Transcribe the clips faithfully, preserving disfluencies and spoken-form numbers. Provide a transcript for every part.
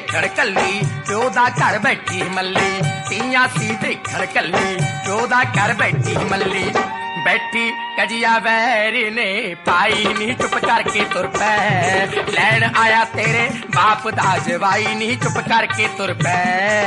ਦੇਖਣ ਕੱਲੀ ਪਿਓ ਦਾ ਘਰ ਬੈਠੀ ਮੱਲੀ ਤੀਆਂ ਸੀ ਦੇਖਣ ਕੱਲੀ ਪਿਓ ਦਾ ਘਰ ਬੈਠੀ ਮੱਲੀ बैठी कजिया वैरी ने पाई नी चुप करके तुर पै लैन आया तेरे बाप दा जवाई नी चुप करके तुर पै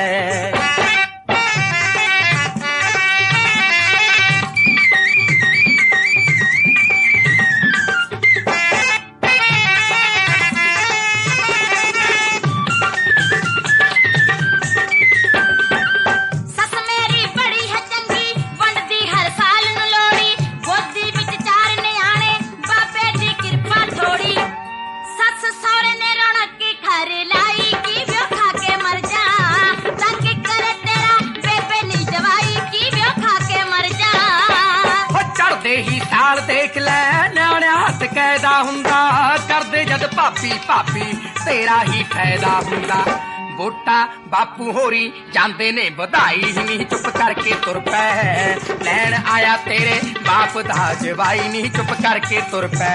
ही साल देख लै न्याणे हथ कैदा हुंदा करदे जद भापी भापी तेरा ही फायदा हुंदा वोटा बापू होरी जांदे ने बधाई नी चुप करके तुर पै लैन आया तेरे बाप दा जवाई नी चुप करके तुर पै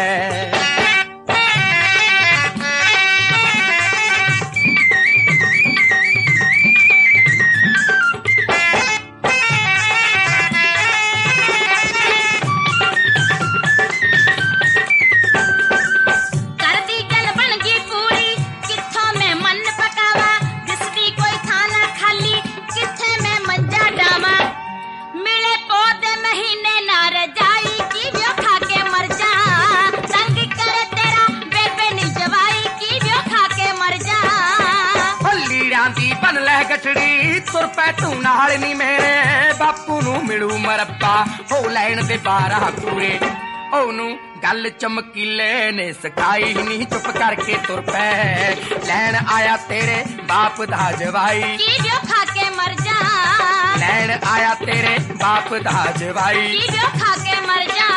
गठड़ी तुर पै तू नाल नी मेरे बापू नू मिलू मरब्बा हो लैन दे बारह पूरे ओनू गल चमकीले ने सिखाई नी चुप करके तुर पै लैन आया तेरे बाप दा जवाई की जो खा के मर जा लैन आया तेरे बाप दा जवाई की जो खा के मर जा